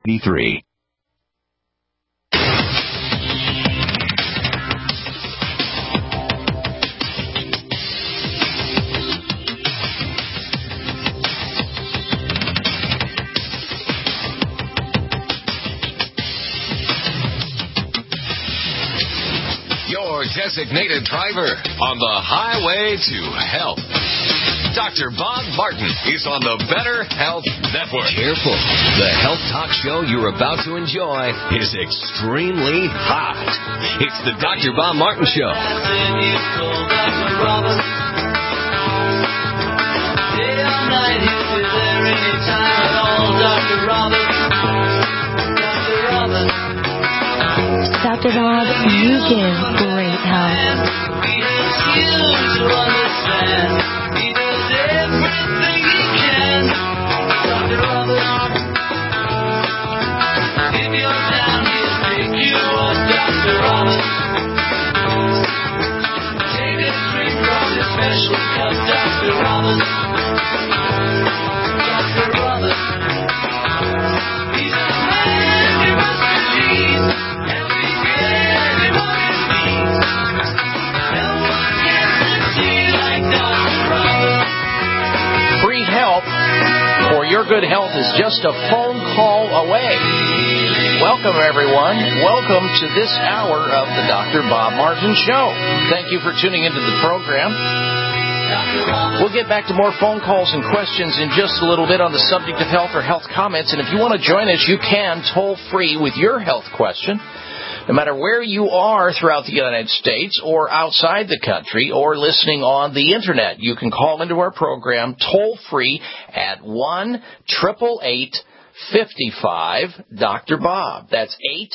83. Your designated driver on the highway to health. Dr. Bob Martin is on the Better Health Network. Careful. The health talk show you're about to enjoy is extremely hot. It's the Dr. Bob Martin Show. Dr. Bob, you give great help. Free help for your good health is just a phone call away. Welcome, everyone. Welcome to this hour of the Dr. Bob Martin Show. Thank you for tuning into the program. We'll get back to more phone calls and questions in just a little bit on the subject of health or health comments. And if you want to join us, you can toll free with your health question. No matter where you are throughout the United States or outside the country or listening on the Internet, you can call into our program toll-free at 1-888-55-Dr. That's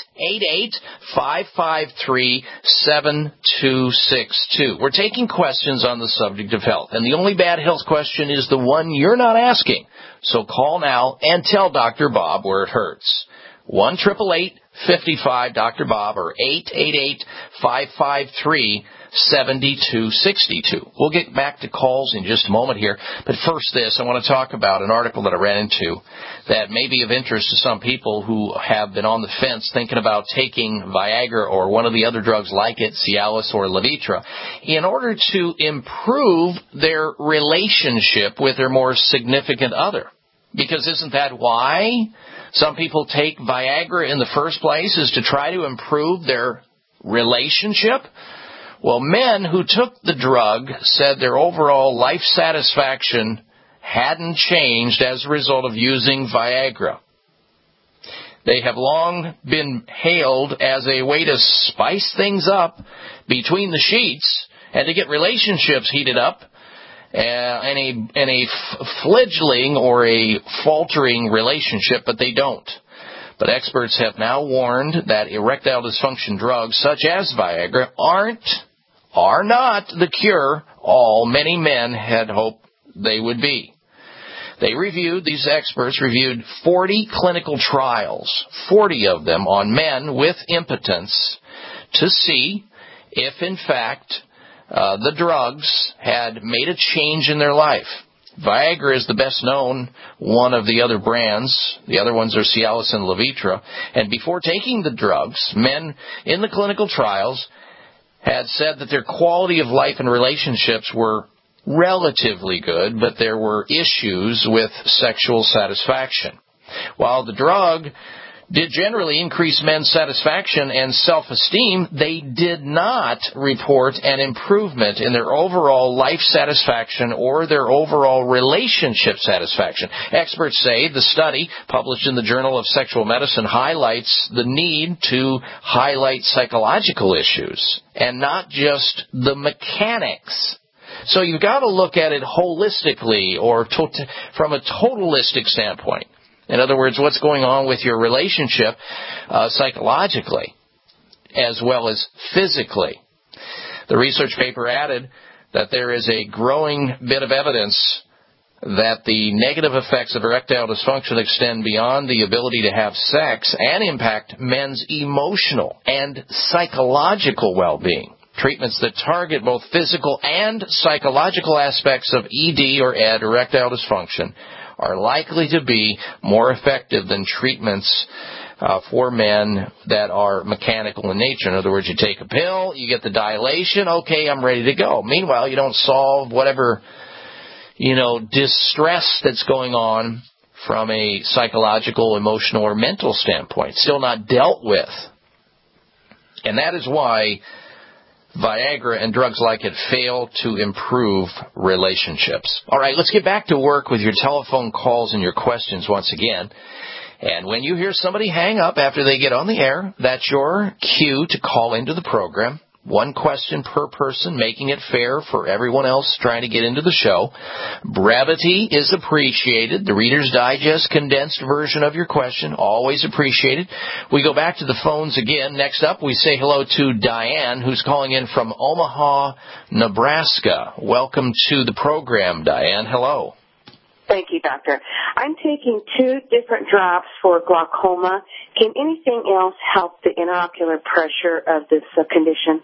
888-553-7262. We're taking questions on the subject of health, and the only bad health question is the one you're not asking. So call now and tell Dr. Bob where it hurts. 1-888-55-Dr. or 888-553-7262. We'll get back to calls in just a moment here. But first this, I want to talk about an article that I ran into that may be of interest to some people who have been on the fence thinking about taking Viagra or one of the other drugs like it, Cialis or Levitra, in order to improve their relationship with their more significant other. Because isn't that why some people take Viagra in the first place, is to try to improve their relationship? Well, men who took the drug said their overall life satisfaction hadn't changed as a result of using Viagra. They have long been hailed as a way to spice things up between the sheets and to get relationships heated up. And a fledgling or a faltering relationship, but they don't. But experts have now warned that erectile dysfunction drugs such as Viagra are not the cure all many men had hoped they would be. These experts reviewed 40 clinical trials, 40 of them on men with impotence, to see if, in fact, the drugs had made a change in their life. Viagra is the best known one of the other brands. The other ones are Cialis and Levitra. And before taking the drugs, men in the clinical trials had said that their quality of life and relationships were relatively good, but there were issues with sexual satisfaction. While the drug did generally increase men's satisfaction and self-esteem, they did not report an improvement in their overall life satisfaction or their overall relationship satisfaction. Experts say the study, published in the Journal of Sexual Medicine, highlights the need to highlight psychological issues and not just the mechanics. So you've got to look at it holistically or from a totalistic standpoint. In other words, what's going on with your relationship psychologically as well as physically. The research paper added that there is a growing bit of evidence that the negative effects of erectile dysfunction extend beyond the ability to have sex and impact men's emotional and psychological well-being. Treatments that target both physical and psychological aspects of ED or ED, erectile dysfunction, are likely to be more effective than treatments for men that are mechanical in nature. In other words, you take a pill, you get the dilation, okay, I'm ready to go. Meanwhile, you don't solve whatever, distress that's going on from a psychological, emotional, or mental standpoint. Still not dealt with. And that is why Viagra and drugs like it fail to improve relationships. All right, let's get back to work with your telephone calls and your questions once again. And when you hear somebody hang up after they get on the air, that's your cue to call into the program. One question per person, making it fair for everyone else trying to get into the show. Brevity is appreciated. The Reader's Digest condensed version of your question, always appreciated. We go back to the phones again. Next up, we say hello to Diane, who's calling in from Omaha, Nebraska. Welcome to the program, Diane. Hello. Thank you, doctor. I'm taking 2 different drops for glaucoma. Can anything else help the intraocular pressure of this condition?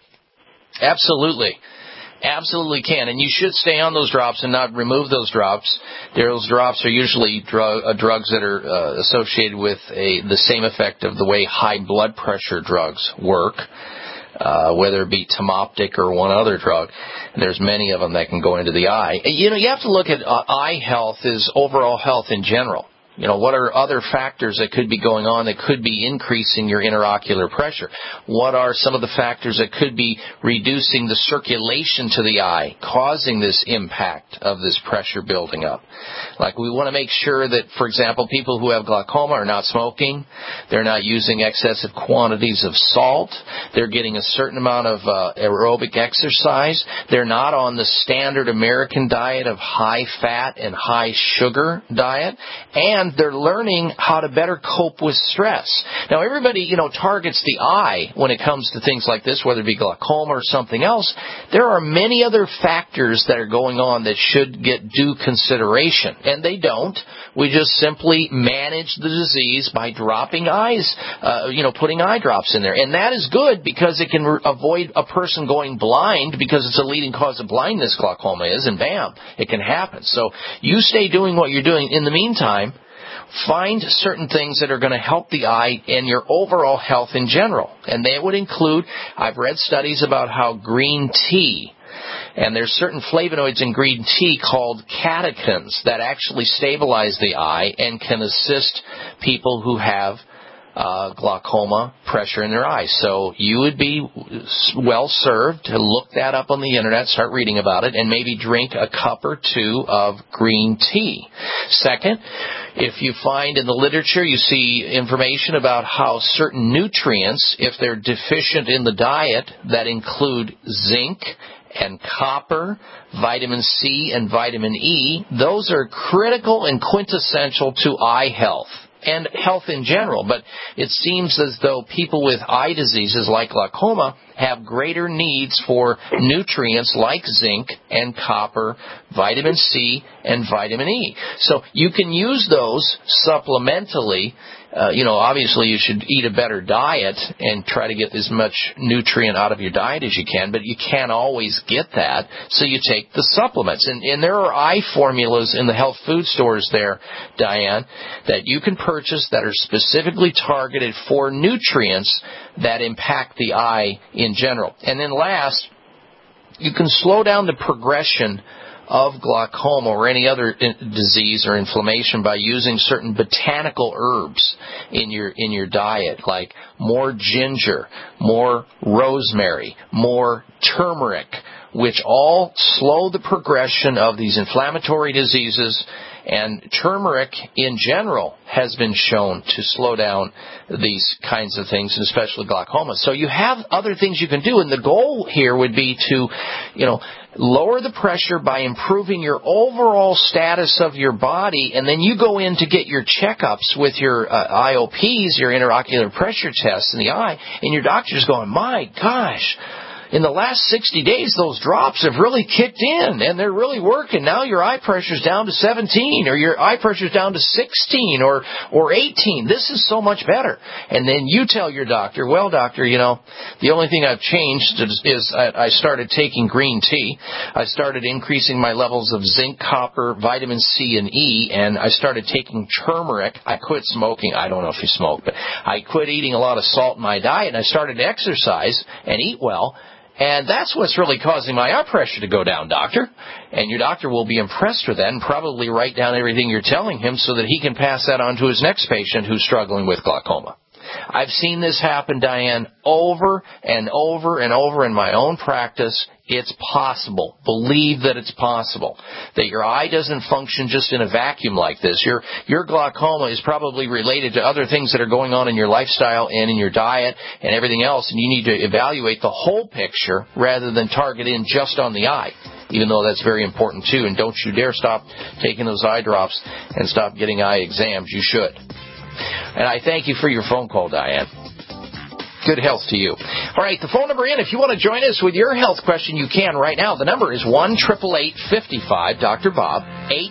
Absolutely. Absolutely can. And you should stay on those drops and not remove those drops. Those drops are usually drugs that are associated with the same effect of the way high blood pressure drugs work. Whether it be Tomoptic or one other drug. And there's many of them that can go into the eye. You have to look at eye health as overall health in general. What are other factors that could be going on that could be increasing your intraocular pressure? What are some of the factors that could be reducing the circulation to the eye, causing this impact of this pressure building up? Like we want to make sure that, for example, people who have glaucoma are not smoking, they're not using excessive quantities of salt, they're getting a certain amount of aerobic exercise, they're not on the standard American diet of high fat and high sugar diet, and they're learning how to better cope with stress. Now, everybody, targets the eye when it comes to things like this, whether it be glaucoma or something else. There are many other factors that are going on that should get due consideration, and they don't. We just simply manage the disease by dropping putting eye drops in there. And that is good because it can avoid a person going blind because it's a leading cause of blindness, glaucoma is, and bam, it can happen. So you stay doing what you're doing. In the meantime, find certain things that are going to help the eye and your overall health in general. And they would include, I've read studies about how green tea, and there's certain flavonoids in green tea called catechins that actually stabilize the eye and can assist people who have glaucoma pressure in their eyes. So you would be well served to look that up on the internet, start reading about it, and maybe drink a cup or 2 of green tea. Second, if you find in the literature, you see information about how certain nutrients, if they're deficient in the diet, that include zinc and copper, vitamin C and vitamin E, those are critical and quintessential to eye health and health in general. But it seems as though people with eye diseases like glaucoma have greater needs for nutrients like zinc and copper, vitamin C, and vitamin E. So you can use those supplementally. Obviously you should eat a better diet and try to get as much nutrient out of your diet as you can, but you can't always get that, so you take the supplements. And there are eye formulas in the health food stores there, Diane, that you can purchase that are specifically targeted for nutrients that impact the eye in general. And then last, you can slow down the progression of glaucoma or any other disease or inflammation by using certain botanical herbs in your diet, like more ginger, more rosemary, more turmeric, which all slow the progression of these inflammatory diseases. And turmeric in general has been shown to slow down these kinds of things, and especially glaucoma. So you have other things you can do, and the goal here would be to, lower the pressure by improving your overall status of your body, and then you go in to get your checkups with your IOPs, your intraocular pressure tests in the eye, and your doctor's going, my gosh, in the last 60 days, those drops have really kicked in, and they're really working. Now your eye pressure's down to 17, or your eye pressure's down to 16, or 18. This is so much better. And then you tell your doctor, well, doctor, the only thing I've changed is I started taking green tea. I started increasing my levels of zinc, copper, vitamin C, and E, and I started taking turmeric. I quit smoking. I don't know if you smoke, but I quit eating a lot of salt in my diet, and I started to exercise and eat well. And that's what's really causing my eye pressure to go down, doctor. And your doctor will be impressed with that and probably write down everything you're telling him so that he can pass that on to his next patient who's struggling with glaucoma. I've seen this happen, Diane, over and over and over in my own practice. It's possible. Believe that it's possible. That your eye doesn't function just in a vacuum like this. Your glaucoma is probably related to other things that are going on in your lifestyle and in your diet and everything else, and you need to evaluate the whole picture rather than target in just on the eye, even though that's very important too. And don't you dare stop taking those eye drops and stop getting eye exams. You should. And I thank you for your phone call, Diane. Good health to you. All right, the phone number in, if you want to join us with your health question, you can right now. The number is 1-888-55 Dr. Bob,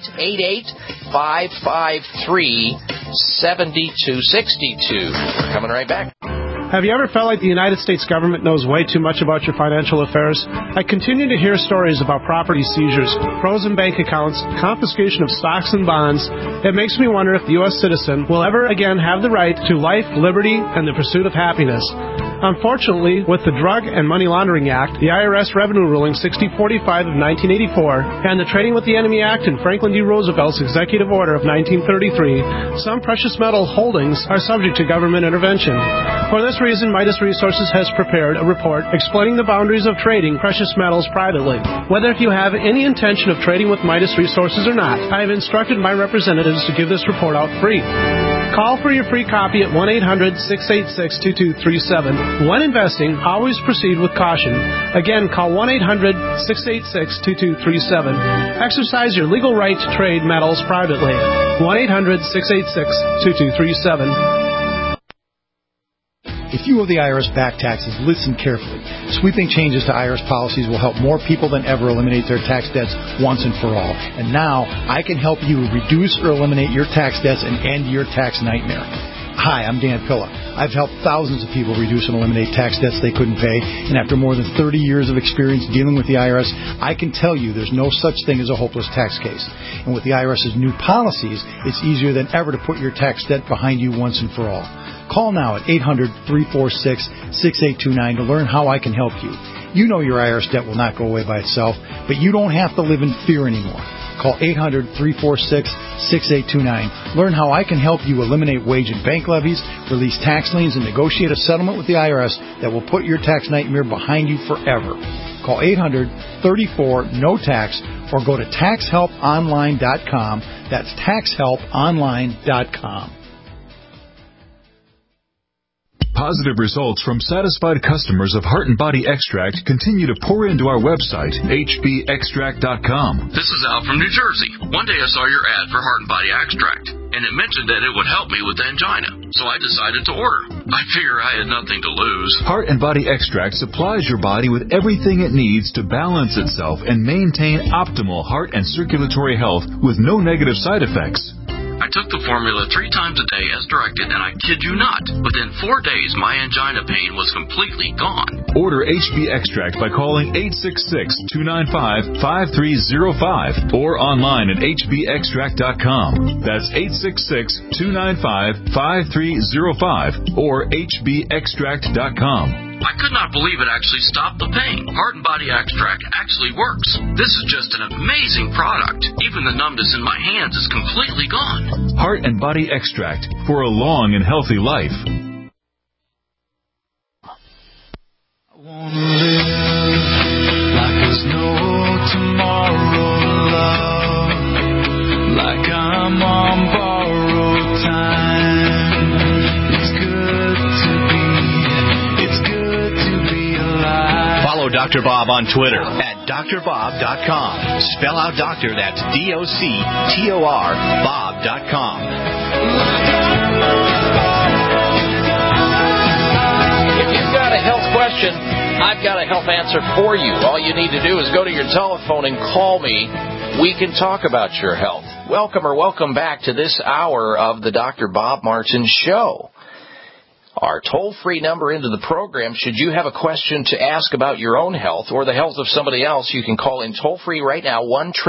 888-553-7262. We're coming right back. Have you ever felt like the United States government knows way too much about your financial affairs? I continue to hear stories about property seizures, frozen bank accounts, confiscation of stocks and bonds. It makes me wonder if the U.S. citizen will ever again have the right to life, liberty, and the pursuit of happiness. Unfortunately, with the Drug and Money Laundering Act, the IRS Revenue Ruling 6045 of 1984, and the Trading with the Enemy Act and Franklin D. Roosevelt's Executive Order of 1933, some precious metal holdings are subject to government intervention. For this reason, Midas Resources has prepared a report explaining the boundaries of trading precious metals privately. Whether if you have any intention of trading with Midas Resources or not, I have instructed my representatives to give this report out free. Call for your free copy at 1-800-686-2237. When investing, always proceed with caution. Again, call 1-800-686-2237. Exercise your legal right to trade metals privately. 1-800-686-2237. If you owe the IRS back taxes, listen carefully. Sweeping changes to IRS policies will help more people than ever eliminate their tax debts once and for all. And now, I can help you reduce or eliminate your tax debts and end your tax nightmare. Hi, I'm Dan Pilla. I've helped thousands of people reduce and eliminate tax debts they couldn't pay, and after more than 30 years of experience dealing with the IRS, I can tell you there's no such thing as a hopeless tax case. And with the IRS's new policies, it's easier than ever to put your tax debt behind you once and for all. Call now at 800-346-6829 to learn how I can help you. You know your IRS debt will not go away by itself, but you don't have to live in fear anymore. Call 800-346-6829. Learn how I can help you eliminate wage and bank levies, release tax liens, and negotiate a settlement with the IRS that will put your tax nightmare behind you forever. Call 800-34-NO-TAX or go to TaxHelpOnline.com. That's TaxHelpOnline.com. Positive results from satisfied customers of Heart and Body Extract continue to pour into our website, hbextract.com. This is Al from New Jersey. One day I saw your ad for Heart and Body Extract, and it mentioned that it would help me with angina, so I decided to order. I figure I had nothing to lose. Heart and Body Extract supplies your body with everything it needs to balance itself and maintain optimal heart and circulatory health with no negative side effects. I took the formula 3 times a day as directed, and I kid you not, within 4 days my angina pain was completely gone. Order HB Extract by calling 866-295-5305 or online at hbextract.com. That's 866-295-5305 or hbextract.com. I could not believe it actually stopped the pain. Heart and Body Extract actually works. This is just an amazing product. Even the numbness in my hands is completely gone. Heart and Body Extract for a long and healthy life. I want to live like there's no tomorrow, love, like I'm on borrowed time. Follow Dr. Bob on Twitter at drbob.com. Spell out doctor, that's D-O-C-T-O-R, bob.com. If you've got a health question, I've got a health answer for you. All you need to do is go to your telephone and call me. We can talk about your health. Welcome back to this hour of the Dr. Bob Martin Show. Our toll-free number into the program, should you have a question to ask about your own health or the health of somebody else, you can call in toll-free right now,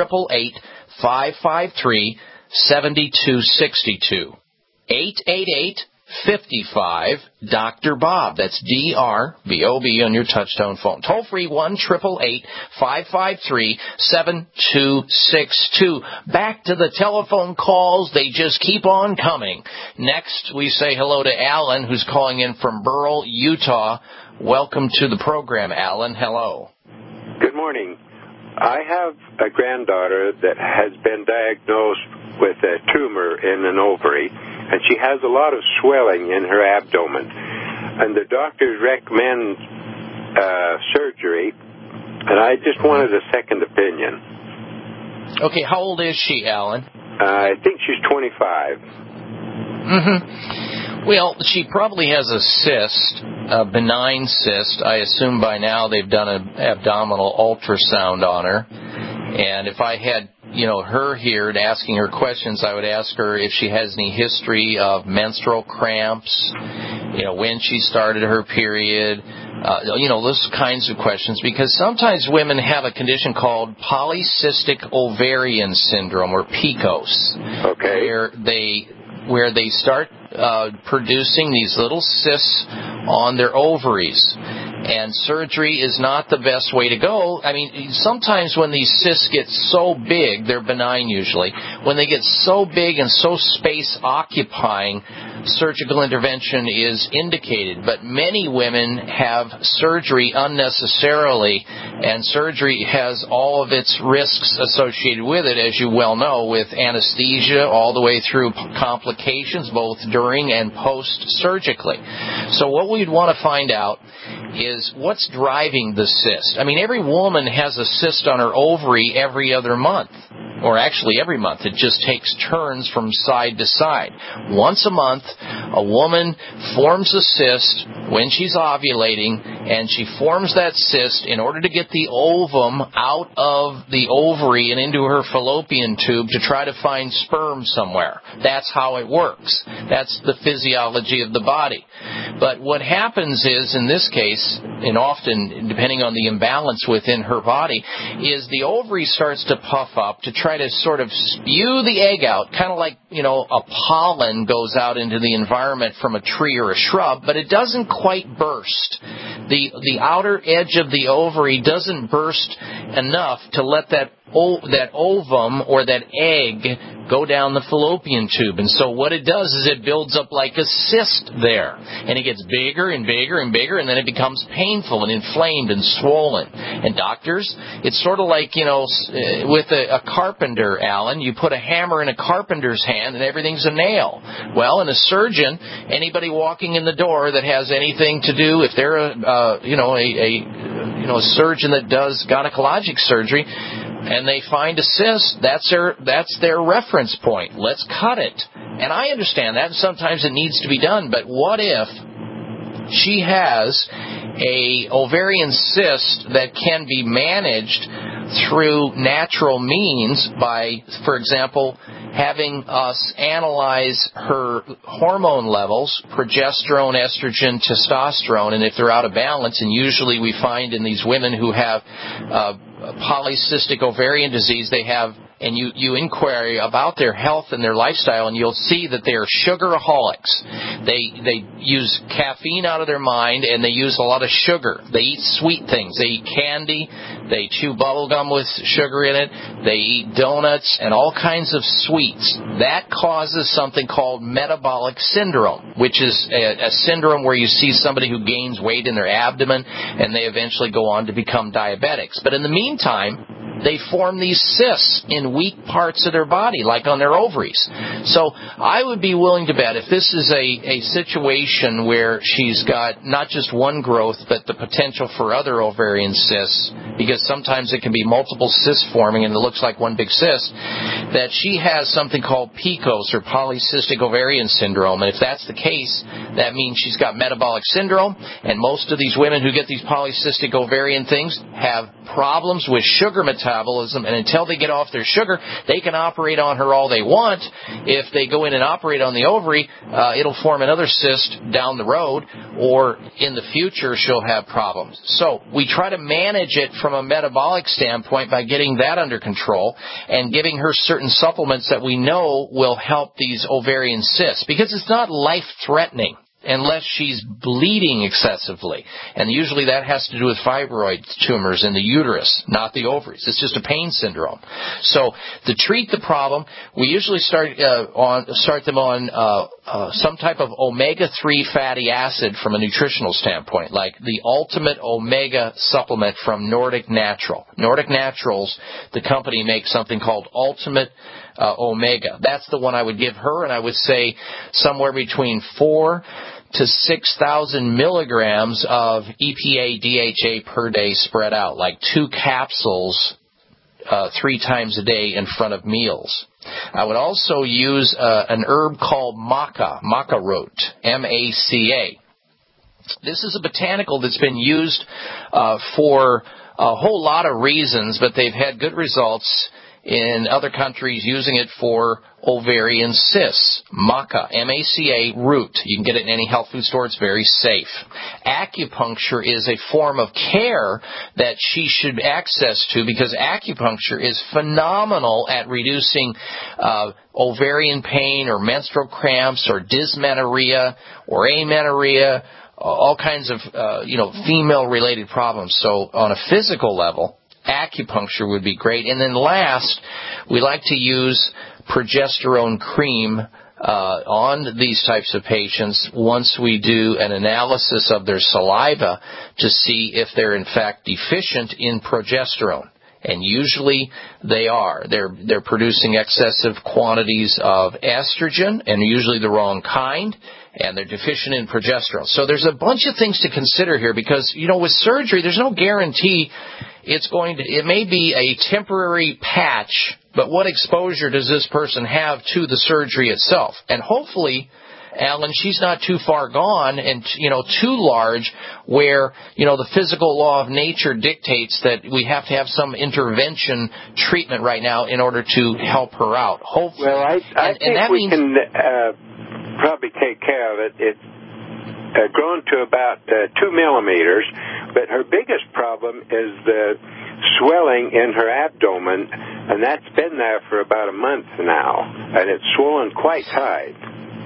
1-888-553-7262. 888-55 Dr. Bob. That's D-R-B-O-B on your touchtone phone. Toll free 1-888-553-7262. Back to the telephone calls. They just keep on coming. Next, we say hello to Alan, who's calling in from Burrell, Utah. Welcome to the program, Alan. Hello. Good morning. I have a granddaughter that has been diagnosed with a tumor in an ovary, and she has a lot of swelling in her abdomen. And the doctors recommend surgery, and I just wanted a second opinion. Okay, how old is she, Alan? I think she's 25. Mm-hmm. Well, she probably has a cyst, a benign cyst. I assume by now they've done an abdominal ultrasound on her. And if I had, her here and asking her questions, I would ask her if she has any history of menstrual cramps, when she started her period, those kinds of questions, because sometimes women have a condition called polycystic ovarian syndrome, or PCOS, where they start producing these little cysts on their ovaries. And surgery is not the best way to go. I mean, sometimes when these cysts get so big, they're benign usually. When they get so big and so space-occupying, surgical intervention is indicated. But many women have surgery unnecessarily, and surgery has all of its risks associated with it, as you well know, with anesthesia all the way through complications, both during and post-surgically. So what we'd want to find out is what's driving the cyst. I mean, every woman has a cyst on her ovary every other month, or actually every month. It just takes turns from side to side. Once a month, a woman forms a cyst when she's ovulating, and she forms that cyst in order to get the ovum out of the ovary and into her fallopian tube to try to find sperm somewhere. That's how it works. That's the physiology of the body. But what happens is, in this case, and often depending on the imbalance within her body, is the ovary starts to puff up to try to sort of spew the egg out, kind of like, a pollen goes out into the environment from a tree or a shrub, but it doesn't quite burst. The outer edge of the ovary doesn't burst enough to let that ovum or that egg go down the fallopian tube. And so what it does is it builds up like a cyst there. And it gets bigger and bigger and bigger, and then it becomes painful and inflamed and swollen. And doctors, it's sort of like, with a carpenter, Alan, you put a hammer in a carpenter's hand and everything's a nail. Well, in a surgeon, anybody walking in the door that has anything to do, if they're a surgeon that does gynecologic surgery, and they find a cyst, that's their reference point. Let's cut it. And I understand that, and sometimes it needs to be done, but what if she has a ovarian cyst that can be managed through natural means by, for example, having us analyze her hormone levels, progesterone, estrogen, testosterone, and if they're out of balance, and usually we find in these women who have polycystic ovarian disease, they have, and you inquire about their health and their lifestyle, and you'll see that they are sugaraholics. They use caffeine out of their mind, and they use a lot of sugar. They eat sweet things. They eat candy. They chew bubble gum with sugar in it. They eat donuts and all kinds of sweets. That causes something called metabolic syndrome, which is a syndrome where you see somebody who gains weight in their abdomen, and they eventually go on to become diabetics. But in the meantime, they form these cysts in weak parts of their body, like on their ovaries. So I would be willing to bet if this is a situation where she's got not just one growth, but the potential for other ovarian cysts, because sometimes it can be multiple cysts forming and it looks like one big cyst, that she has something called PCOS, or polycystic ovarian syndrome. And if that's the case, that means she's got metabolic syndrome, and most of these women who get these polycystic ovarian things have problems with sugar metabolism, and until they get off their sugar, they can operate on her all they want. If they go in and operate on the ovary, it'll form another cyst down the road, or in the future she'll have problems. So we try to manage it from a metabolic standpoint by getting that under control and giving her certain supplements that we know will help these ovarian cysts, because it's not life-threatening unless she's bleeding excessively. And usually that has to do with fibroid tumors in the uterus, not the ovaries. It's just a pain syndrome. So to treat the problem, we usually start them on some type of omega-3 fatty acid from a nutritional standpoint, like the Ultimate Omega supplement from Nordic Natural. Nordic Naturals, the company, makes something called Ultimate Omega. That's the one I would give her, and I would say somewhere between 4,000 to 6,000 milligrams of EPA DHA per day spread out, like 2 capsules 3 times a day in front of meals. I would also use an herb called maca root, M-A-C-A. This is a botanical that's been used for a whole lot of reasons, but they've had good results in other countries using it for ovarian cysts. Maca, M-A-C-A, root. You can get it in any health food store. It's very safe. Acupuncture is a form of care that she should access to, because acupuncture is phenomenal at reducing ovarian pain or menstrual cramps or dysmenorrhea or amenorrhea, all kinds of female-related problems. So on a physical level, acupuncture would be great. And then last, we like to use progesterone cream on these types of patients once we do an analysis of their saliva to see if they're in fact deficient in progesterone. And usually they are. They're producing excessive quantities of estrogen, and usually the wrong kind, and they're deficient in progesterone. So there's a bunch of things to consider here, because, with surgery, there's no guarantee it may be a temporary patch, but what exposure does this person have to the surgery itself? And hopefully, Alan, she's not too far gone and, too large where, the physical law of nature dictates that we have to have some intervention treatment right now in order to help her out. Hopefully. Well, I think we can probably take care of it. It's grown to about 2 millimeters, but her biggest problem is the swelling in her abdomen, and that's been there for about a month now, and it's swollen quite tight.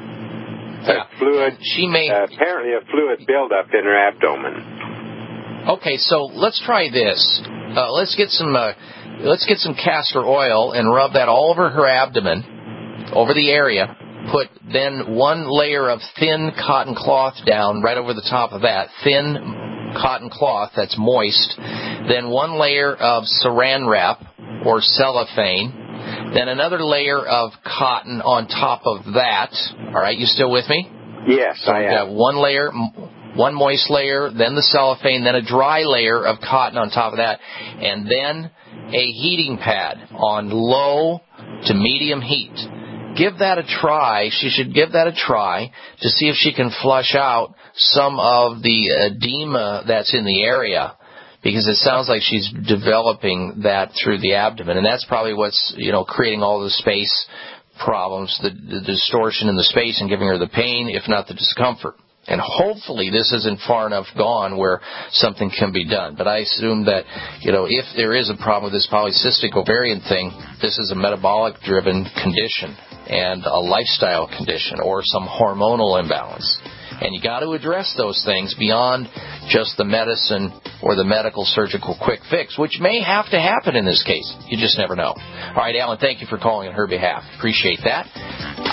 Apparently a fluid buildup in her abdomen. Okay, so let's try this. Let's get some castor oil and rub that all over her abdomen, over the area. Put then 1 layer of thin cotton cloth down right over the top of that, thin cotton cloth that's moist. Then 1 layer of saran wrap or cellophane. Then another layer of cotton on top of that. All right, you still with me? Yes, so I am. 1 layer, 1 moist layer, then the cellophane, then a dry layer of cotton on top of that, and then a heating pad on low to medium heat. Give that a try. She should give that a try to see if she can flush out some of the edema that's in the area, because it sounds like she's developing that through the abdomen, and that's probably what's creating all the space problems, the distortion in the space and giving her the pain, if not the discomfort. And hopefully this isn't far enough gone where something can be done. But I assume that, if there is a problem with this polycystic ovarian thing, this is a metabolic-driven condition and a lifestyle condition or some hormonal imbalance. And you got to address those things beyond just the medicine or the medical surgical quick fix, which may have to happen in this case. You just never know. All right, Alan, thank you for calling on her behalf. Appreciate that.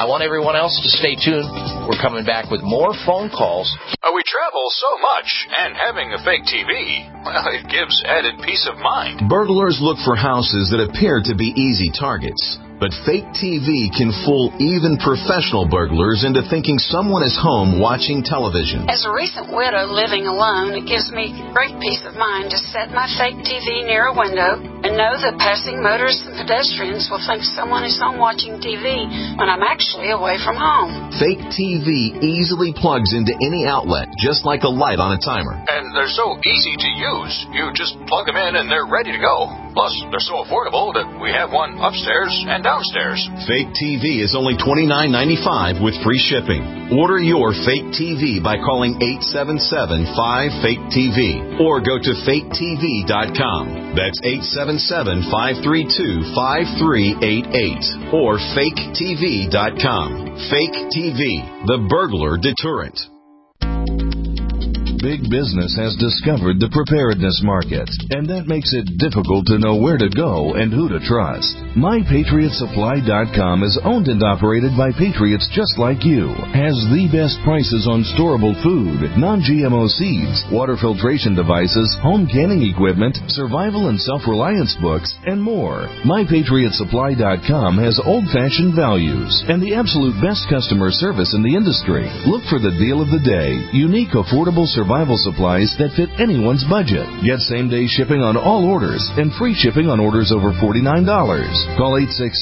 I want everyone else to stay tuned. We're coming back with more phone calls. We travel so much, and having a fake TV, well, it gives added peace of mind. Burglars look for houses that appear to be easy targets. But fake TV can fool even professional burglars into thinking someone is home watching television. As a recent widow living alone, it gives me great peace of mind to set my fake TV near a window and know that passing motorists and pedestrians will think someone is home watching TV when I'm actually away from home. Fake TV easily plugs into any outlet, just like a light on a timer. And they're so easy to use. You just plug them in and they're ready to go. Plus, they're so affordable that we have one upstairs and downstairs. Fake TV is only $29.95 with free shipping. Order your fake TV by calling 877-5FAKE-TV or go to faketv.com. That's 877-532-5388 or faketv.com. Fake TV, the burglar deterrent. Big business has discovered the preparedness market, and that makes it difficult to know where to go and who to trust. MyPatriotSupply.com is owned and operated by patriots just like you, has the best prices on storable food, non-GMO seeds, water filtration devices, home canning equipment, survival and self-reliance books, and more. MyPatriotSupply.com has old-fashioned values and the absolute best customer service in the industry. Look for the deal of the day, unique, affordable survival supplies that fit anyone's budget. Get same-day shipping on all orders and free shipping on orders over $49. Call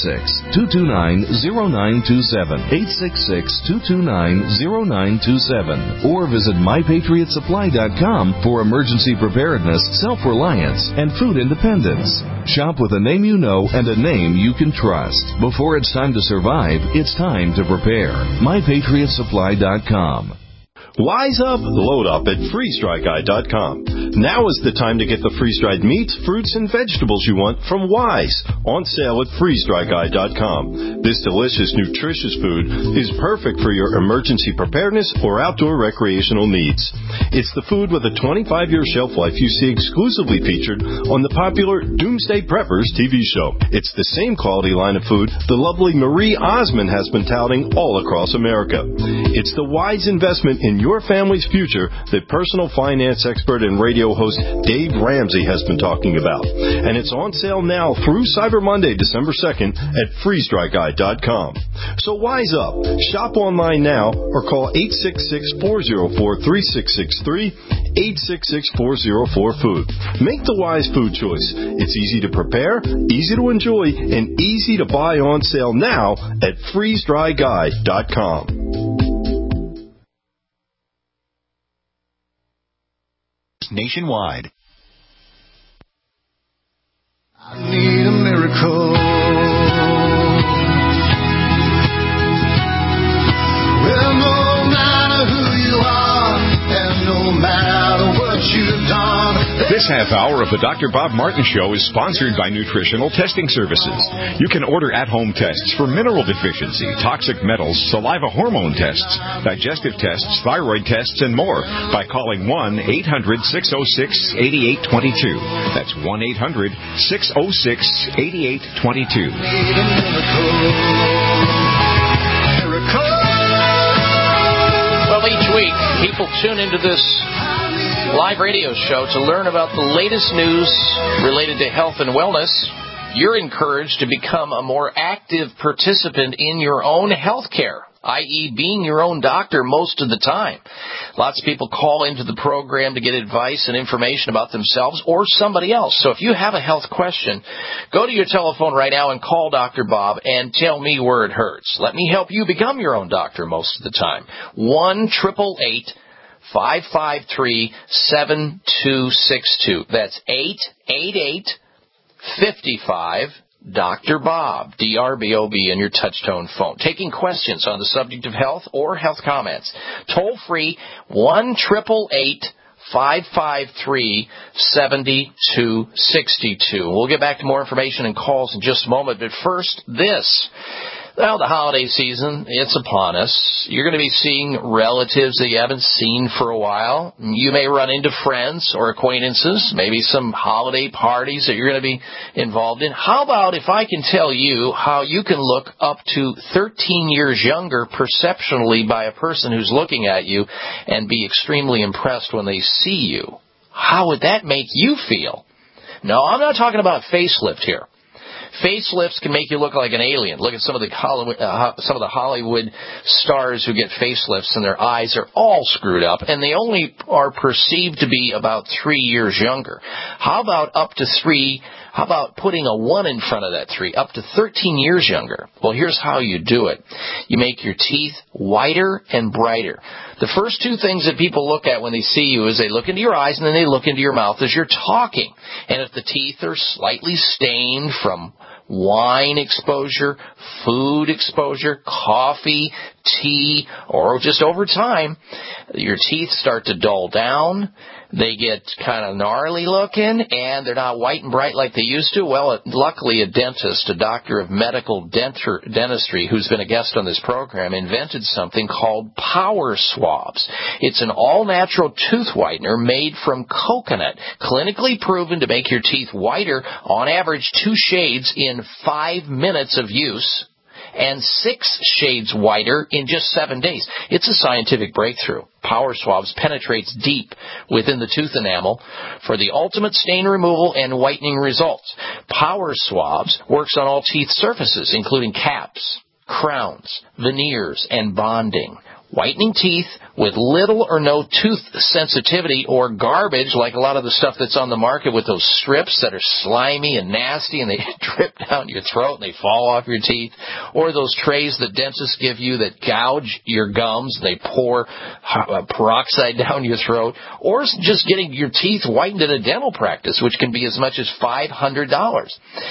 866-229-0927, 866-229-0927, or visit MyPatriotSupply.com for emergency preparedness, self-reliance, and food independence. Shop with a name you know and a name you can trust. Before it's time to survive, it's time to prepare. MyPatriotSupply.com. Wise up, load up at freeze-dry-guy.com. Now is the time to get the freeze-dried meats, fruits, and vegetables you want from Wise, on sale at freeze-dry-guy.com. This delicious, nutritious food is perfect for your emergency preparedness or outdoor recreational needs. It's the food with a 25-year shelf life you see exclusively featured on the popular Doomsday Preppers TV show. It's the same quality line of food the lovely Marie Osmond has been touting all across America. It's the wise investment in your family's future that personal finance expert and radio host Dave Ramsey has been talking about. And it's on sale now through Cyber Monday, December 2nd at freeze-dry-guy.com. So wise up. Shop online now or call 866-404-3663, 866-404-FOOD. Make the wise food choice. It's easy to prepare, easy to enjoy, and easy to buy on sale now at freeze-dry-guy.com. Nationwide. I need a miracle. Well, no matter who you are, and no matter what you've done. This half hour of the Dr. Bob Martin Show is sponsored by Nutritional Testing Services. You can order at-home tests for mineral deficiency, toxic metals, saliva hormone tests, digestive tests, thyroid tests, and more by calling 1-800-606-8822. That's 1-800-606-8822. Well, each week, people tune into this live radio show to learn about the latest news related to health and wellness. You're encouraged to become a more active participant in your own health care, i.e. being your own doctor most of the time. Lots of people call into the program to get advice and information about themselves or somebody else. So if you have a health question, go to your telephone right now and call Dr. Bob and tell me where it hurts. Let me help you become your own doctor most of the time. 1-888-553-7262. That's 888-55 Dr. Bob, D-R-B-O-B, on your touch-tone phone. Taking questions on the subject of health or health comments. Toll free, 1-888-553-7262. We'll get back to more information and calls in just a moment, but first, this. Well, the holiday season, it's upon us. You're going to be seeing relatives that you haven't seen for a while. You may run into friends or acquaintances, maybe some holiday parties that you're going to be involved in. How about if I can tell you how you can look up to 13 years younger perceptually by a person who's looking at you and be extremely impressed when they see you? How would that make you feel? No, I'm not talking about facelift here. Facelifts can make you look like an alien. Look at some of the Hollywood stars who get facelifts, and their eyes are all screwed up, and they only are perceived to be about 3 years younger. How about up to 3? How about putting a 1 in front of that 3, up to 13 years younger? Well, here's how you do it. You make your teeth whiter and brighter. The first 2 things that people look at when they see you is they look into your eyes and then they look into your mouth as you're talking. And if the teeth are slightly stained from wine exposure, food exposure, coffee, tea, or just over time, your teeth start to dull down. They get kind of gnarly looking, and they're not white and bright like they used to. Well, luckily, a dentist, a doctor of medical dentistry, who's been a guest on this program, invented something called Power Swabs. It's an all-natural tooth whitener made from coconut, clinically proven to make your teeth whiter, on average 2 shades in 5 minutes of use, and 6 shades whiter in just 7 days. It's a scientific breakthrough. Power Swabs penetrates deep within the tooth enamel for the ultimate stain removal and whitening results. Power Swabs works on all teeth surfaces, including caps, crowns, veneers, and bonding. Whitening teeth with little or no tooth sensitivity or garbage, like a lot of the stuff that's on the market with those strips that are slimy and nasty and they drip down your throat and they fall off your teeth, or those trays that dentists give you that gouge your gums, they pour peroxide down your throat, or just getting your teeth whitened at a dental practice, which can be as much as $500.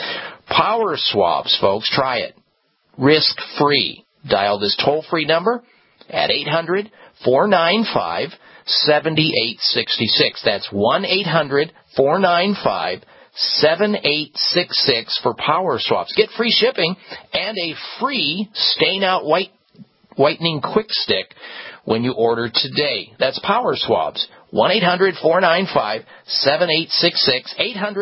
Power Swabs, folks, try it. Risk-free. Dial this toll-free number at 800-495-7866. That's 1-800-495-7866 for Power Swabs. Get free shipping and a free stain-out whitening quick stick when you order today. That's Power Swabs. 1-800-495-7866.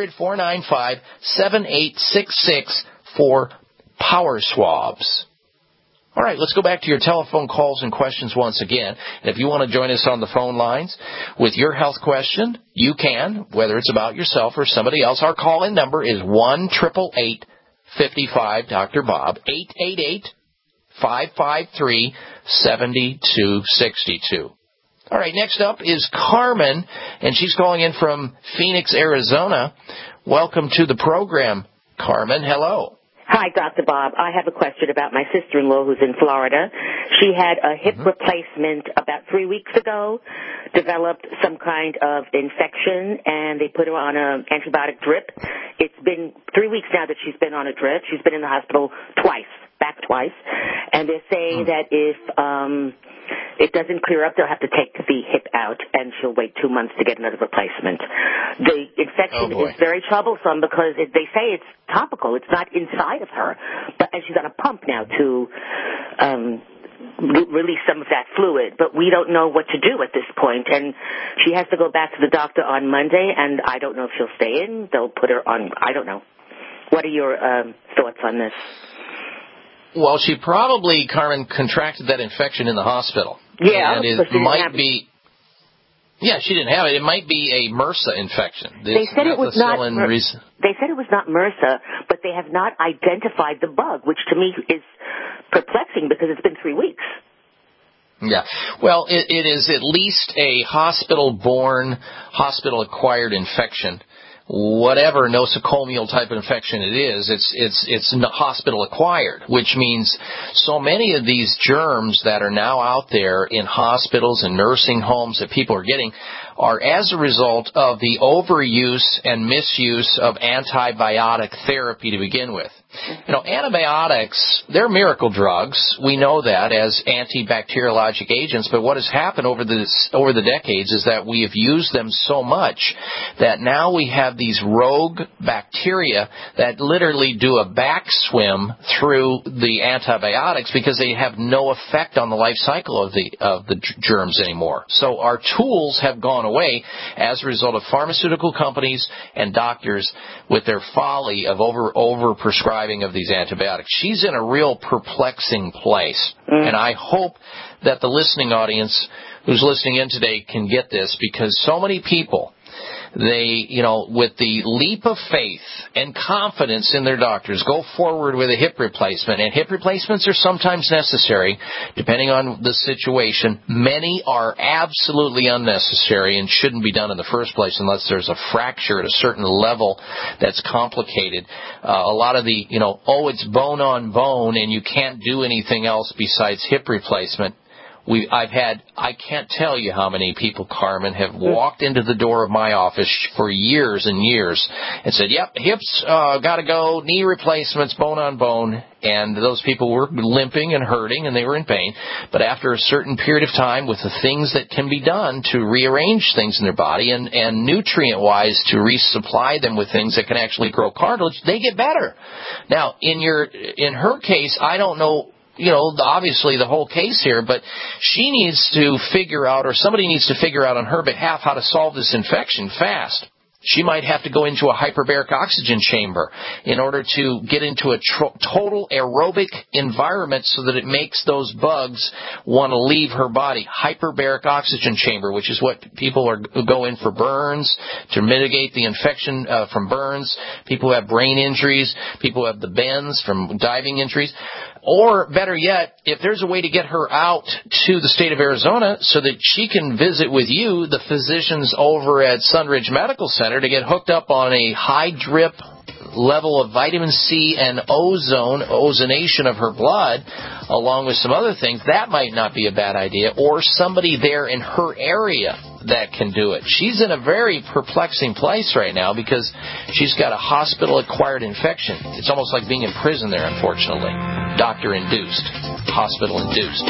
800-495-7866 for Power Swabs. All right, let's go back to your telephone calls and questions once again. And if you want to join us on the phone lines with your health question, you can, whether it's about yourself or somebody else. Our call-in number is 1-888-55-Dr. Bob, 888-553-7262. All right, next up is Carmen, and she's calling in from Phoenix, Arizona. Welcome to the program, Carmen. Hello. Hi, Dr. Bob. I have a question about my sister-in-law who's in Florida. She had a hip replacement about 3 weeks ago, developed some kind of infection, and they put her on an antibiotic drip. It's been 3 weeks now that she's been on a drip. She's been in the hospital back twice, and they're saying that if it doesn't clear up, they'll have to take the hip out, and she'll wait 2 months to get another replacement. The infection is very troublesome because they say it's topical. It's not inside of her. And she's on a pump now to release some of that fluid. But we don't know what to do at this point. And she has to go back to the doctor on Monday, and I don't know if she'll stay in. They'll put her on, I don't know. What are your thoughts on this? Well, she probably, Carmen, contracted that infection in the hospital. Yeah, and it might be. Yeah, she didn't have it. It might be a MRSA infection. They said it was not. They said it was not MRSA, but they have not identified the bug, which to me is perplexing because it's been 3 weeks. Yeah. Well, it is at least a hospital-borne, hospital-acquired infection. Whatever nosocomial type of infection it is, it's hospital acquired, which means so many of these germs that are now out there in hospitals and nursing homes that people are getting are as a result of the overuse and misuse of antibiotic therapy to begin with. Antibiotics, they're miracle drugs. We know that as antibacteriologic agents, but what has happened over the decades is that we have used them so much that now we have these rogue bacteria that literally do a backswim through the antibiotics because they have no effect on the life cycle of the germs anymore. So our tools have gone away as a result of pharmaceutical companies and doctors with their folly of over prescribing of these antibiotics. She's in a real perplexing place, and I hope that the listening audience who's listening in today can get this, because so many people, they, with the leap of faith and confidence in their doctors, go forward with a hip replacement. And hip replacements are sometimes necessary, depending on the situation. Many are absolutely unnecessary and shouldn't be done in the first place unless there's a fracture at a certain level that's complicated. A lot of the, it's bone on bone and you can't do anything else besides hip replacement. I can't tell you how many people, Carmen, have walked into the door of my office for years and years and said, yep, hips, gotta go, knee replacements, bone on bone. And those people were limping and hurting and they were in pain. But after a certain period of time, with the things that can be done to rearrange things in their body and nutrient-wise to resupply them with things that can actually grow cartilage, they get better. Now, in her case, I don't know, obviously the whole case here, but she needs to figure out, or somebody needs to figure out on her behalf, how to solve this infection fast. She might have to go into a hyperbaric oxygen chamber in order to get into a total aerobic environment so that it makes those bugs want to leave her body. Hyperbaric oxygen chamber, which is what people go in for burns, to mitigate the infection from burns. People who have brain injuries, people who have the bends from diving injuries. Or, better yet, if there's a way to get her out to the state of Arizona so that she can visit with you, the physicians over at Sunridge Medical Center, to get hooked up on a high drip level of vitamin C and ozonation of her blood, along with some other things, that might not be a bad idea. Or somebody there in her area that can do it. She's in a very perplexing place right now because she's got a hospital-acquired infection. It's almost like being in prison there, unfortunately. Doctor-induced. Hospital-induced.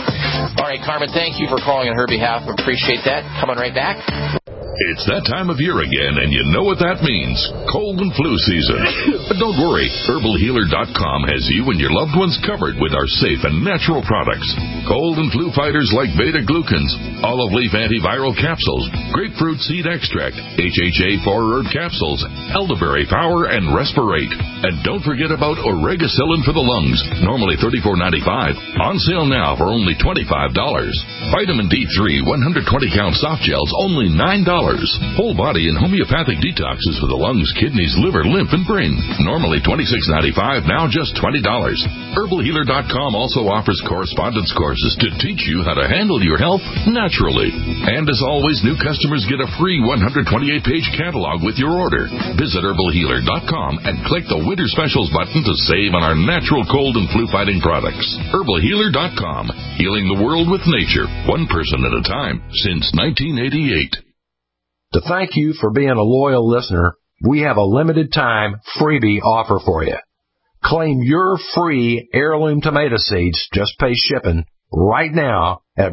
All right, Carmen, thank you for calling on her behalf. Appreciate that. Coming right back. It's that time of year again, and you know what that means. Cold and flu season. But don't worry. HerbalHealer.com has you and your loved ones covered with our safe and natural products. Cold and flu fighters like beta-glucans, olive leaf antiviral capsules, grapefruit seed extract, HHA 4-herb capsules, elderberry power, and Respirate. And don't forget about Oregacillin for the lungs, normally $34.95. On sale now for only $25. Vitamin D3 120-count soft gels, only $9. Whole body and homeopathic detoxes for the lungs, kidneys, liver, lymph, and brain. Normally $26.95, now just $20. HerbalHealer.com also offers correspondence courses to teach you how to handle your health naturally. And as always, new customers get a free 128-page catalog with your order. Visit HerbalHealer.com and click the Winter Specials button to save on our natural cold and flu-fighting products. HerbalHealer.com, healing the world with nature, one person at a time, since 1988. To thank you for being a loyal listener, we have a limited time freebie offer for you. Claim your free heirloom tomato seeds, just pay shipping, right now at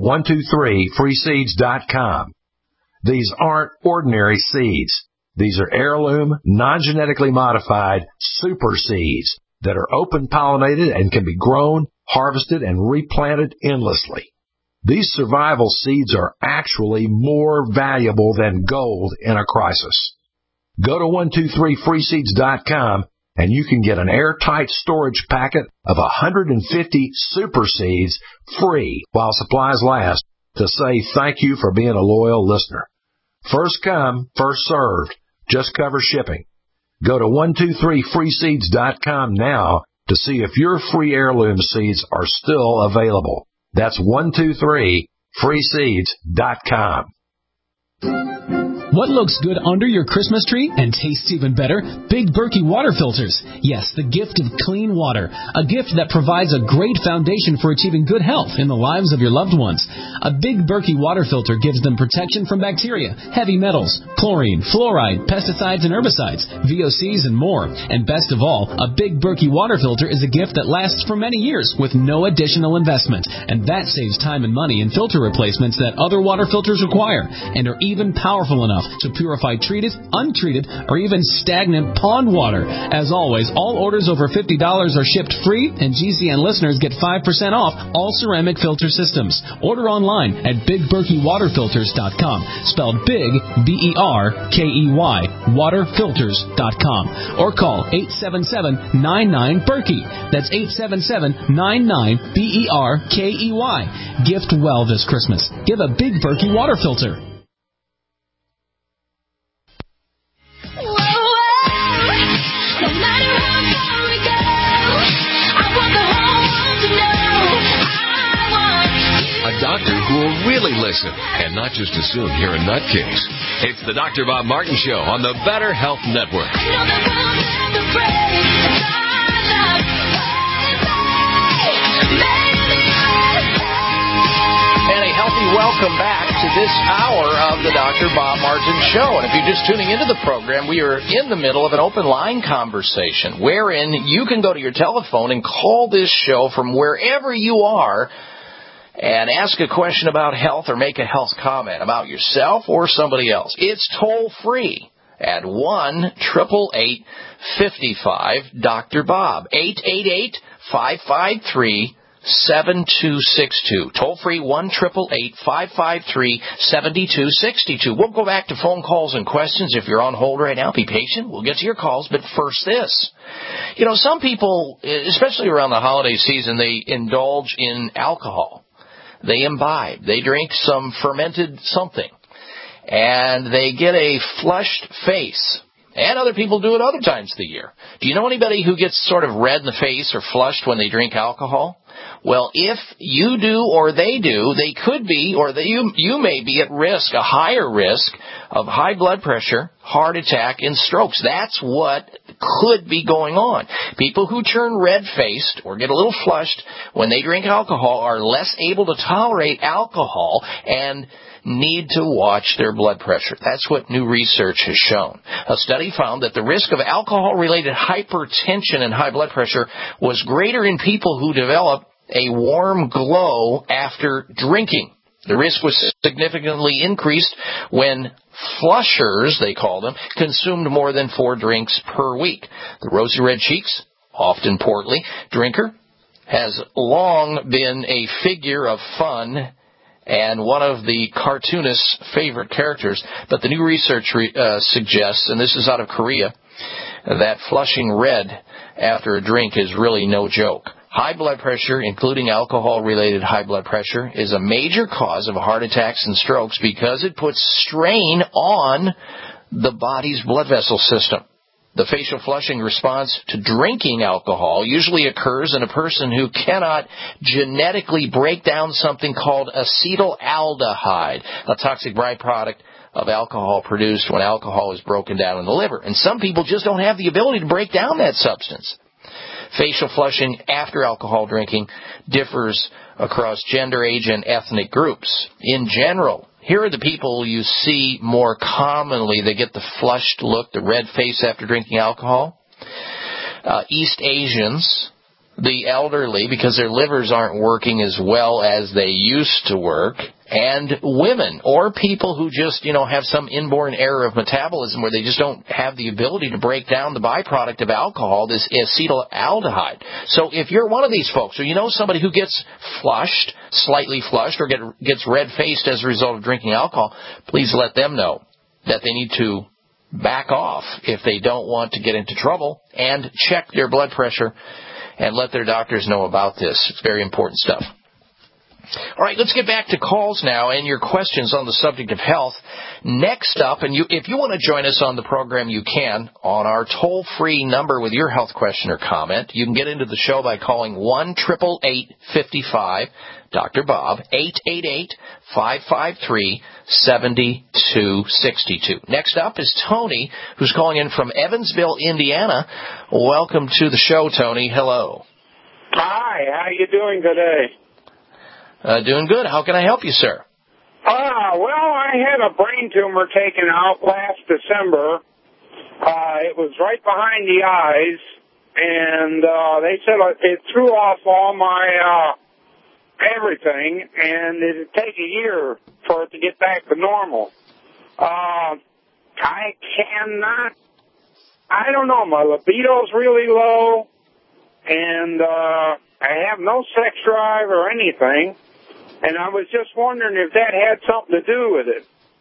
123freeseeds.com. These aren't ordinary seeds. These are heirloom, non-genetically modified super seeds that are open pollinated and can be grown, harvested, and replanted endlessly. These survival seeds are actually more valuable than gold in a crisis. Go to 123freeseeds.com and you can get an airtight storage packet of 150 super seeds free while supplies last to say thank you for being a loyal listener. First come, first served. Just cover shipping. Go to 123freeseeds.com now to see if your free heirloom seeds are still available. That's 123freeseeds.com. What looks good under your Christmas tree and tastes even better? Big Berkey water filters. Yes, the gift of clean water. A gift that provides a great foundation for achieving good health in the lives of your loved ones. A Big Berkey water filter gives them protection from bacteria, heavy metals, chlorine, fluoride, pesticides and herbicides, VOCs and more. And best of all, a Big Berkey water filter is a gift that lasts for many years with no additional investment. And that saves time and money in filter replacements that other water filters require and are even powerful enough to purify treated, untreated, or even stagnant pond water. As always, all orders over $50 are shipped free, and GCN listeners get 5% off all ceramic filter systems. Order online at BigBerkeyWaterFilters.com, spelled Big, B-E-R-K-E-Y, waterfilters.com, or call 877-99-BERKEY. That's 877-99-BERKEY. Gift well this Christmas. Give a Big Berkey water filter. A doctor who will really listen and not just assume you're a nutcase. It's the Dr. Bob Martin Show on the Better Health Network. And a healthy welcome back to this hour of the Dr. Bob Martin Show. And if you're just tuning into the program, we are in the middle of an open line conversation wherein you can go to your telephone and call this show from wherever you are and ask a question about health or make a health comment about yourself or somebody else. It's toll free at 1-888-55-DR-BOB, 888-553-7262. Toll free 1-888-553-7262. We'll go back to phone calls and questions. If you're on hold right now, be patient. We'll get to your calls. But first this. You know, some people, especially around the holiday season, they indulge in alcohol. They imbibe. They drink some fermented something. And they get a flushed face. And other people do it other times of the year. Do you know anybody who gets sort of red in the face or flushed when they drink alcohol? Well, if you do or they do, they could be or you may be at risk, a higher risk of high blood pressure, heart attack, and strokes. That's what could be going on. People who turn red-faced or get a little flushed when they drink alcohol are less able to tolerate alcohol and need to watch their blood pressure. That's what new research has shown. A study found that the risk of alcohol-related hypertension and high blood pressure was greater in people who develop a warm glow after drinking. The risk was significantly increased when flushers, they call them, consumed more than 4 drinks per week. The rosy red cheeks, often portly, drinker has long been a figure of fun and one of the cartoonist's favorite characters. But the new research suggests, and this is out of Korea, that flushing red after a drink is really no joke. High blood pressure, including alcohol-related high blood pressure, is a major cause of heart attacks and strokes because it puts strain on the body's blood vessel system. The facial flushing response to drinking alcohol usually occurs in a person who cannot genetically break down something called acetaldehyde, a toxic byproduct of alcohol produced when alcohol is broken down in the liver. And some people just don't have the ability to break down that substance. Facial flushing after alcohol drinking differs across gender, age, and ethnic groups. In general, here are the people you see more commonly. They get the flushed look, the red face after drinking alcohol. East Asians, the elderly, because their livers aren't working as well as they used to work, and women, or people who just, have some inborn error of metabolism where they just don't have the ability to break down the byproduct of alcohol, this acetaldehyde. So if you're one of these folks, or you know somebody who gets flushed, slightly flushed, or gets red-faced as a result of drinking alcohol, please let them know that they need to back off if they don't want to get into trouble, and check their blood pressure and let their doctors know about this. It's very important stuff. All right, let's get back to calls now and your questions on the subject of health. Next up, and if you want to join us on the program, you can on our toll-free number with your health question or comment. You can get into the show by calling 1-888-55 Dr. Bob, 888-553-7262. Next up is Tony, who's calling in from Evansville, Indiana. Welcome to the show, Tony. Hello. Hi, how you doing today? Doing good. How can I help you, sir? Well, I had a brain tumor taken out last December. It was right behind the eyes, and they said it threw off all my everything, and it'd take a year for it to get back to normal. I don't know, my libido's really low, and I have no sex drive or anything. And I was just wondering if that had something to do with it.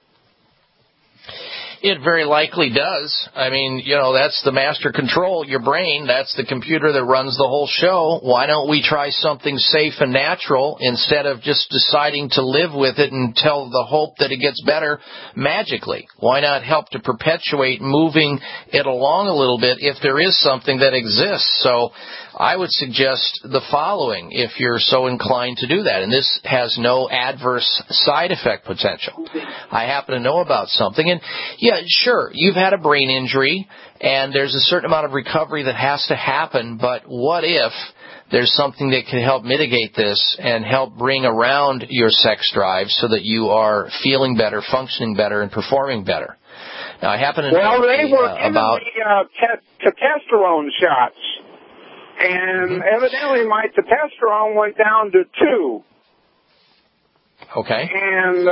It very likely does. I mean, that's the master control, your brain. That's the computer that runs the whole show. Why don't we try something safe and natural instead of just deciding to live with it and tell the hope that it gets better magically? Why not help to perpetuate moving it along a little bit if there is something that exists? So I would suggest the following if you're so inclined to do that. And this has no adverse side effect potential. I happen to know about something. And, yeah, sure, you've had a brain injury, and there's a certain amount of recovery that has to happen. But what if there's something that can help mitigate this and help bring around your sex drive so that you are feeling better, functioning better, and performing better? Now, I happen to know about... Well, they were giving me testosterone shots. And evidently my testosterone went down to 2. Okay. And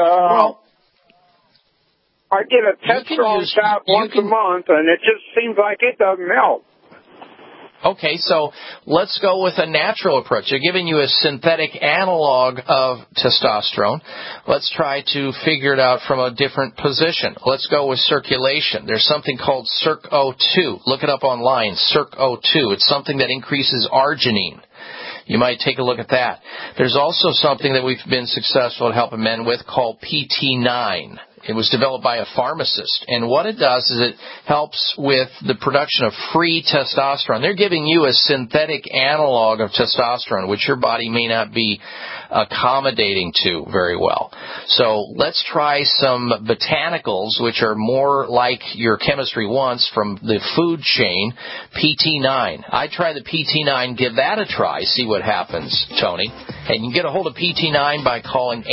I get a testosterone shot once a month, and it just seems like it doesn't help. Okay, so let's go with a natural approach. They're giving you a synthetic analog of testosterone. Let's try to figure it out from a different position. Let's go with circulation. There's something called CircO2. Look it up online, CircO2. It's something that increases arginine. You might take a look at that. There's also something that we've been successful at helping men with called PT9. It was developed by a pharmacist, and what it does is it helps with the production of free testosterone. They're giving you a synthetic analog of testosterone, which your body may not be accommodating to very well. So let's try some botanicals, which are more like your chemistry wants from the food chain, PT9. I try the PT9, give that a try, see what happens, Tony. And you can get a hold of PT9 by calling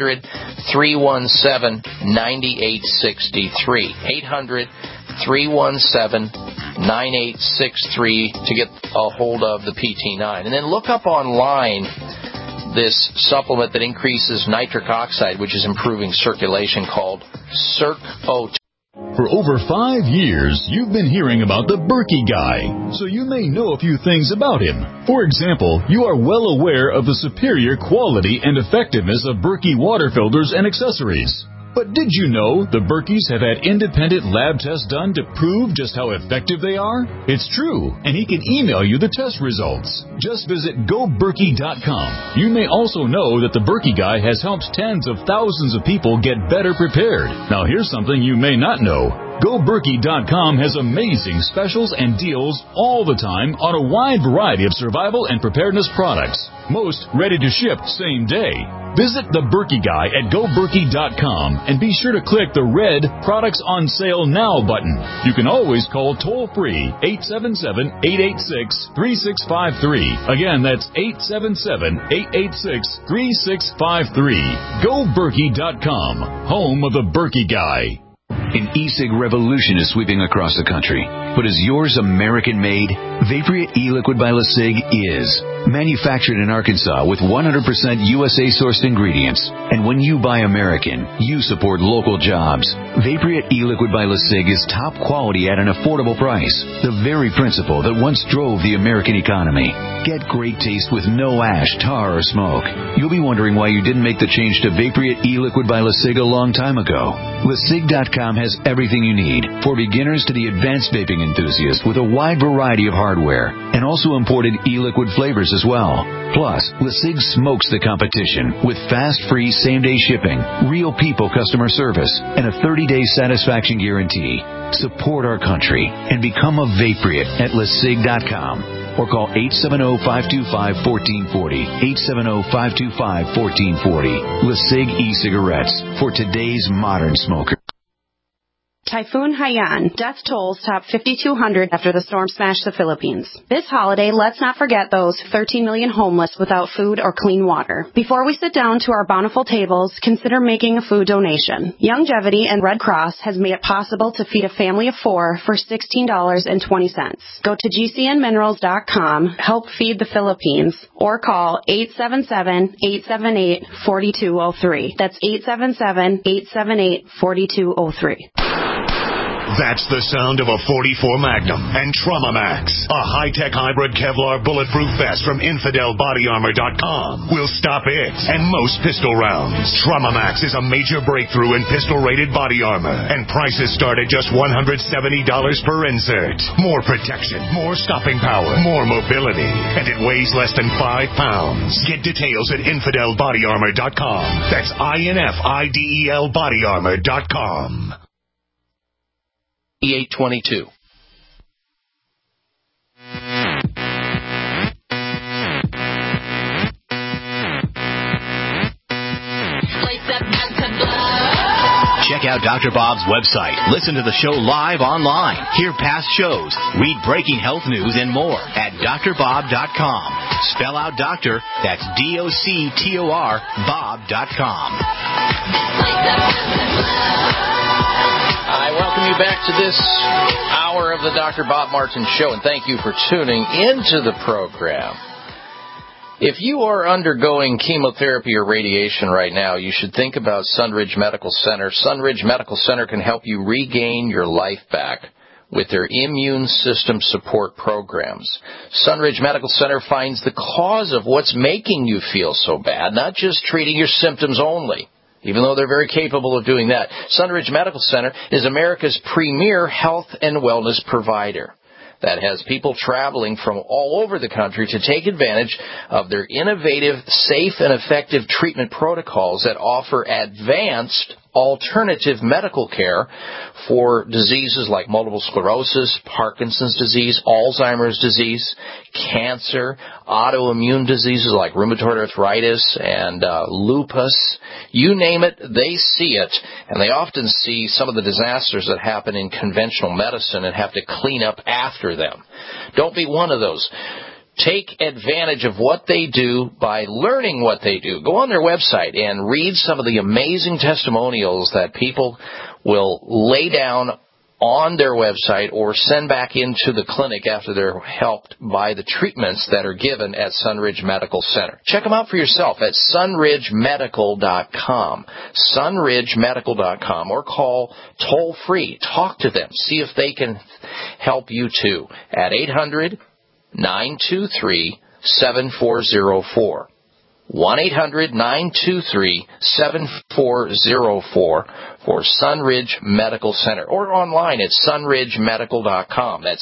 800-317-9863. 800-317-9863 to get a hold of the PT9. And then look up online this supplement that increases nitric oxide, which is improving circulation, called CircO2. For over 5 years, you've been hearing about the Berkey Guy, so you may know a few things about him. For example, you are well aware of the superior quality and effectiveness of Berkey water filters and accessories. But did you know the Berkeys have had independent lab tests done to prove just how effective they are? It's true, and he can email you the test results. Just visit GoBerkey.com. You may also know that the Berkey Guy has helped tens of thousands of people get better prepared. Now here's something you may not know. GoBerkey.com has amazing specials and deals all the time on a wide variety of survival and preparedness products. Most ready to ship same day. Visit the Berkey Guy at GoBerkey.com and be sure to click the red Products on Sale Now button. You can always call toll-free 877-886-3653. Again, that's 877-886-3653. GoBerkey.com, home of the Berkey Guy. An e-cig revolution is sweeping across the country. But is yours American-made? Vaporeate e-liquid by LeSig is. Manufactured in Arkansas with 100% USA-sourced ingredients. And when you buy American, you support local jobs. Vaporeate e-liquid by LeSig is top quality at an affordable price. The very principle that once drove the American economy. Get great taste with no ash, tar, or smoke. You'll be wondering why you didn't make the change to Vaporeate e-liquid by LeSig a long time ago. LeSig.com has everything you need, for beginners to the advanced vaping enthusiast, with a wide variety of hardware, and also imported e-liquid flavors as well. Plus, LeSig smokes the competition with fast, free, same-day shipping, real people customer service, and a 30-day satisfaction guarantee. Support our country and become a Vapriot at LeSig.com or call 870-525-1440, 870-525-1440. LeSig e-cigarettes for today's modern smoker. Typhoon Haiyan. Death tolls top 5,200 after the storm smashed the Philippines. This holiday, let's not forget those 13 million homeless without food or clean water. Before we sit down to our bountiful tables, consider making a food donation. Longevity and Red Cross has made it possible to feed a family of 4 for $16.20. Go to gcnminerals.com, help feed the Philippines, or call 877-878-4203. That's 877-878-4203. That's the sound of a .44 Magnum and Trauma Max, a high-tech hybrid Kevlar bulletproof vest from InfidelBodyArmor.com. Will stop it and most pistol rounds. Trauma Max is a major breakthrough in pistol-rated body armor, and prices start at just $170 per insert. More protection, more stopping power, more mobility, and it weighs less than 5 pounds. Get details at InfidelBodyArmor.com. That's INFIDEL BodyArmor.com. E822. Check out Dr. Bob's website. Listen to the show live online. Hear past shows. Read breaking health news and more at drbob.com. Spell out doctor. That's DOCTOR Bob.com. I welcome you back to this hour of the Dr. Bob Martin Show, and thank you for tuning into the program. If you are undergoing chemotherapy or radiation right now, you should think about Sunridge Medical Center. Sunridge Medical Center can help you regain your life back with their immune system support programs. Sunridge Medical Center finds the cause of what's making you feel so bad, not just treating your symptoms only. Even though they're very capable of doing that, Sunridge Medical Center is America's premier health and wellness provider that has people traveling from all over the country to take advantage of their innovative, safe, and effective treatment protocols that offer advanced alternative medical care for diseases like multiple sclerosis, Parkinson's disease, Alzheimer's disease, cancer, autoimmune diseases like rheumatoid arthritis and lupus. You name it, they see it, and they often see some of the disasters that happen in conventional medicine and have to clean up after them. Don't be one of those. Take advantage of what they do by learning what they do. Go on their website and read some of the amazing testimonials that people will lay down on their website or send back into the clinic after they're helped by the treatments that are given at Sunridge Medical Center. Check them out for yourself at sunridgemedical.com, sunridgemedical.com, or call toll-free. Talk to them. See if they can help you too at 800-923-7404. 1-800-923-7404 for Sunridge Medical Center, or online at sunridgemedical.com. That's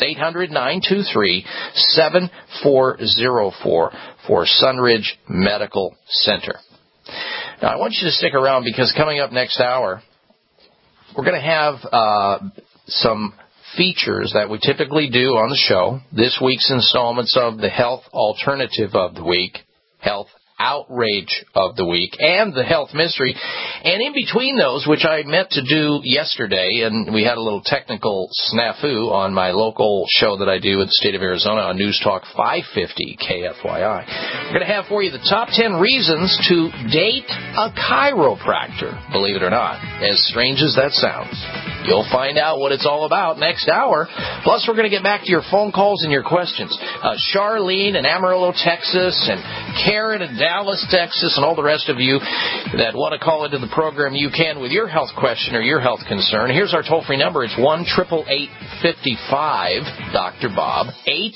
800-923-7404 for Sunridge Medical Center. Now, I want you to stick around because coming up next hour, we're going to have some features that we typically do on the show. This week's installments of the Health Alternative of the Week, Health Outrage of the Week, and the Health Mystery. And in between those, which I meant to do yesterday, and we had a little technical snafu on my local show that I do in the state of Arizona on News Talk 550 KFYI. We're going to have for you the top 10 reasons to date a chiropractor, believe it or not, as strange as that sounds. You'll find out what it's all about next hour. Plus, we're going to get back to your phone calls and your questions. Charlene in Amarillo, Texas, and Karen in Dallas, Texas, and all the rest of you that want to call into the program, you can with your health question or your health concern. Here's our toll-free number. It's 1-888-55-Dr. Bob,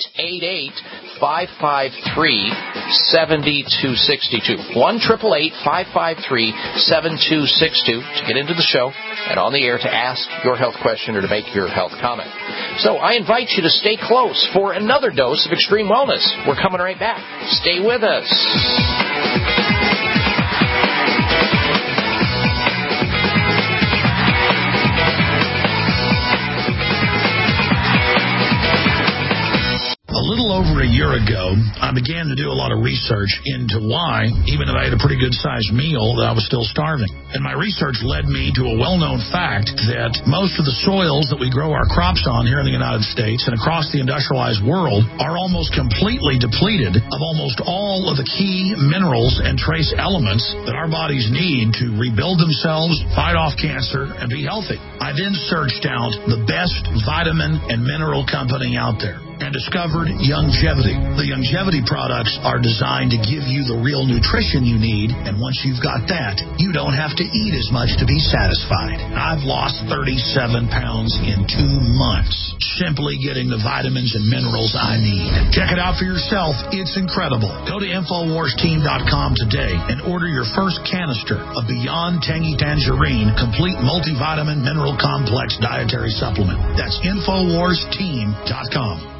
888-553-7262. 1-888-553-7262 to get into the show and on the air to ask your health question or to make your health comment. So I invite you to stay close for another dose of Extreme Wellness. We're coming right back. Stay with us. A little over a year ago, I began to do a lot of research into why, even if I had a pretty good-sized meal, that I was still starving. And my research led me to a well-known fact that most of the soils that we grow our crops on here in the United States and across the industrialized world are almost completely depleted of almost all of the key minerals and trace elements that our bodies need to rebuild themselves, fight off cancer, and be healthy. I then searched out the best vitamin and mineral company out there and discovered Youngevity. The Youngevity products are designed to give you the real nutrition you need, and once you've got that, you don't have to eat as much to be satisfied. I've lost 37 pounds in 2 months, simply getting the vitamins and minerals I need. Check it out for yourself. It's incredible. Go to InfoWarsTeam.com today and order your first canister of Beyond Tangy Tangerine Complete Multivitamin Mineral Complex Dietary Supplement. That's InfoWarsTeam.com.